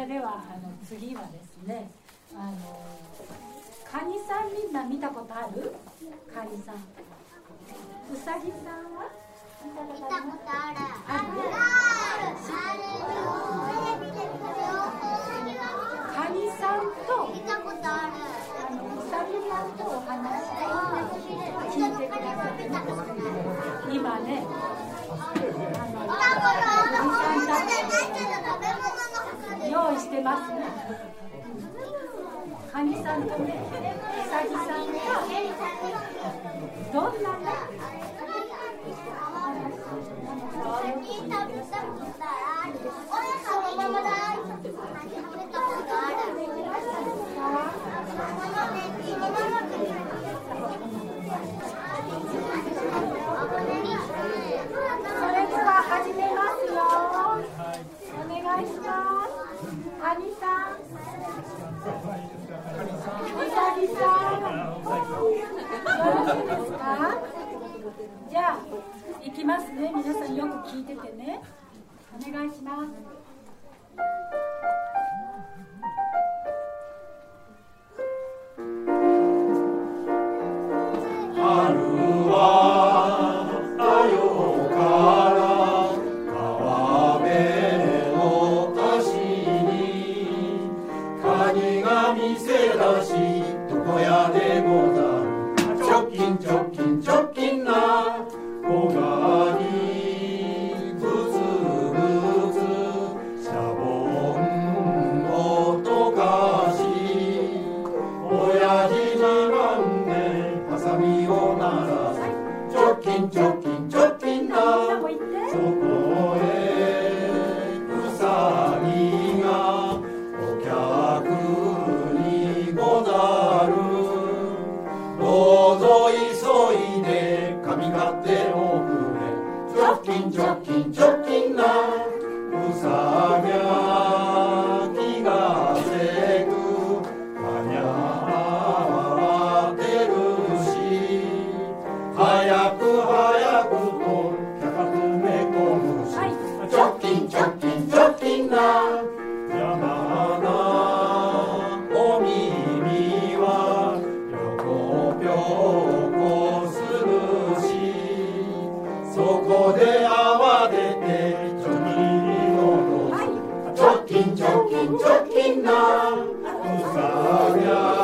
では次はですね、カニさんみんな見たことある？カニさん。ウサギさんは？ 見たことある。 カニさんと見たことある。 ウサギさんとお話を聞いてくださってます。今ね、用意してますね。カニさんとね、ウサギさんがどんなね、それでは始めますよ。お願いします。カニさん、ウサギさん、よろしいですか？じゃあ行きますね。皆さんよく聞いててね。お願いします。 春は太陽から川辺の足にカニが見せ出し床屋でござる。チョキンチョキンチョキンな小ガニブツブツシャボンを溶かし親父自慢でハサミを鳴らす。チョキンチョキンチョキンなそこへウサギがお客にござる。どうぞ急いで髪勝手おくれ。チョキンチョキンチョキンなうさぎゃ気がせくかにゃわてるし早く早くと脚詰め込むし、チョキンチョキンチョキンな山なお耳は横ぴょこするしそこで慌ててちょぎりのどす。チョキンチョキンチョキンなうさぎゃ